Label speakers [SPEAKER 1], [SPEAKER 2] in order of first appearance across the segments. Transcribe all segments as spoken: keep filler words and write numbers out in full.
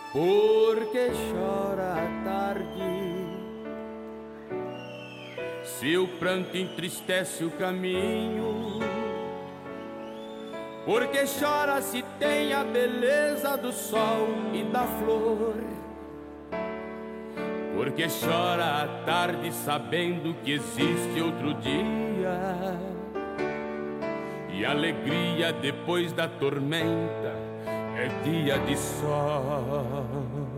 [SPEAKER 1] Porque chora a tarde, seu pranto entristece o caminho. Porque chora se tem a beleza do sol e da flor. Porque chora a tarde sabendo que existe outro dia. E alegria depois da tormenta é dia de sol.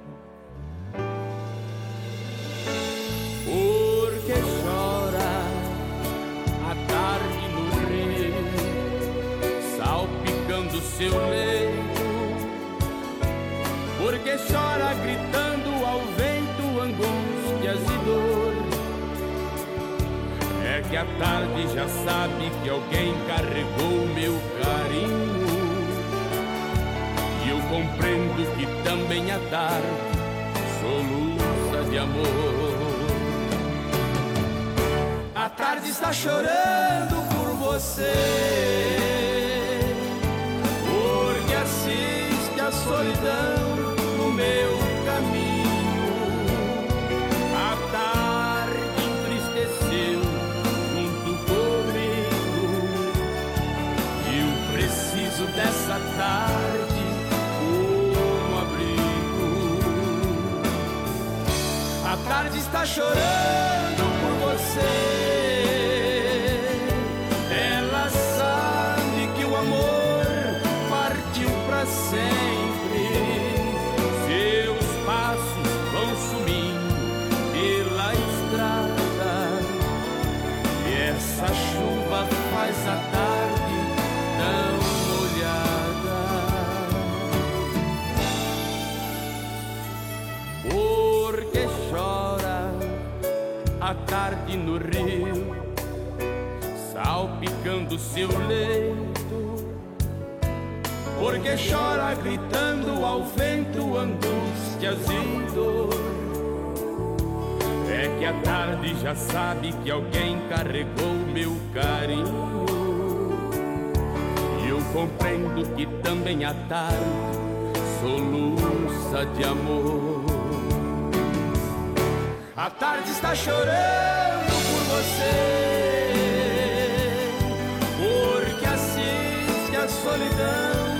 [SPEAKER 1] Porque chora a tarde no rio, salpicando seu leito. Porque chora gritando ao vento angústias e dor. É que a tarde já sabe que alguém carregou meu carinho. E eu compreendo que também a tarde soluça de amor. A tarde está chorando por você, porque assiste a solidão no meu caminho. A tarde entristeceu junto comigo, e eu preciso dessa tarde como abrigo. A tarde está chorando por você, ela sabe que o amor partiu pra sempre. Seus passos vão sumindo pela estrada, e essa chuva faz a tarde tão molhada. Porque chora a tarde no rio, salpicando seu leito. Porque chora gritando ao vento angústias e dor. É que a tarde já sabe que alguém carregou meu carinho. E eu compreendo que também a tarde soluça de amor. A tarde está chorando por você, porque assiste a solidão